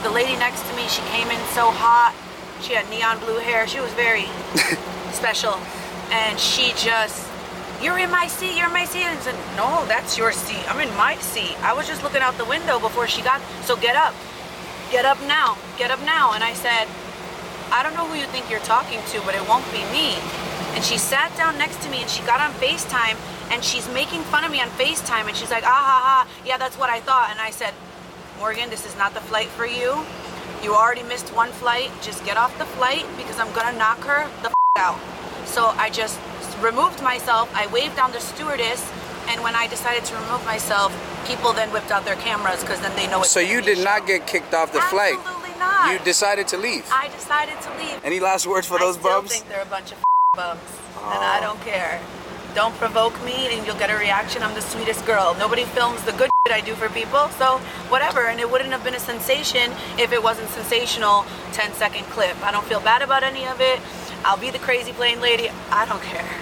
the lady next to me, she came in so hot. She had neon blue hair. She was very special. And she just, you're in my seat, you're in my seat. And I said, no, that's your seat. I'm in my seat. I was just looking out the window before she got, so get up. Get up now. Get up now. And I said, I don't know who you think you're talking to, but it won't be me. And she sat down next to me and she got on FaceTime and she's making fun of me on FaceTime and she's like, ah ha ha, yeah, that's what I thought. And I said, Morgan, this is not the flight for you. You already missed one flight. Just get off the flight because I'm gonna knock her the out. So I just removed myself. I waved down the stewardess, and when I decided to remove myself, people then whipped out their cameras because then they know it's So you did not get kicked off the flight? Absolutely not. You decided to leave? I decided to leave. Any last words for those bums? I still think they're a bunch of bums, and I don't care. Don't provoke me and you'll get a reaction. I'm the sweetest girl. Nobody films the good shit I do for people, so whatever. And it wouldn't have been a sensation if it wasn't sensational 10-second clip. I don't feel bad about any of it. I'll be the crazy plane lady. I don't care.